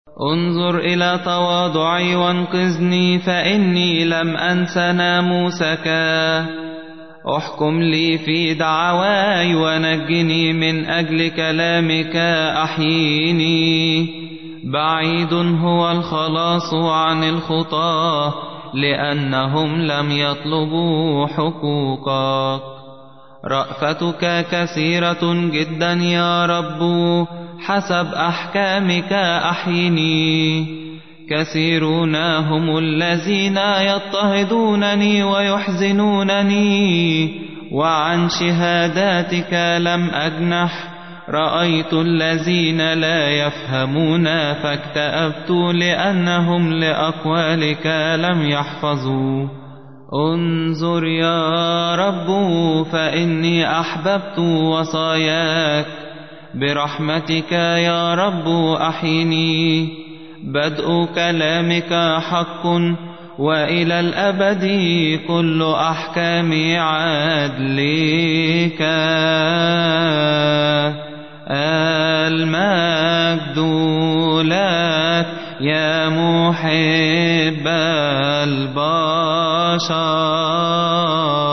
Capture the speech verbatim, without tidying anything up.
انظر إلى تواضعي وانقذني، فإني لم أنس ناموسك. احكم لي في دعواي ونجني، من أجل كلامك أحييني. بعيد هو الخلاص عن الخطاة، لأنهم لم يطلبوا حقوقك. رأفتك كثيرة جدا يا رب، حسب أحكامك أحيني. كثيرون هم الذين يضطهدونني ويحزنونني، وعن شهاداتك لم أجنح. رأيت الذين لا يفهمون فاكتأبت، لأنهم لأقوالك لم يحفظوا. انظر يا رب، فإني أحببت وصاياك. برحمتك يا رب أحيني. بدء كلامك حق، وإلى الأبد كل أحكام عدلك. المجد لك يا محب البشر.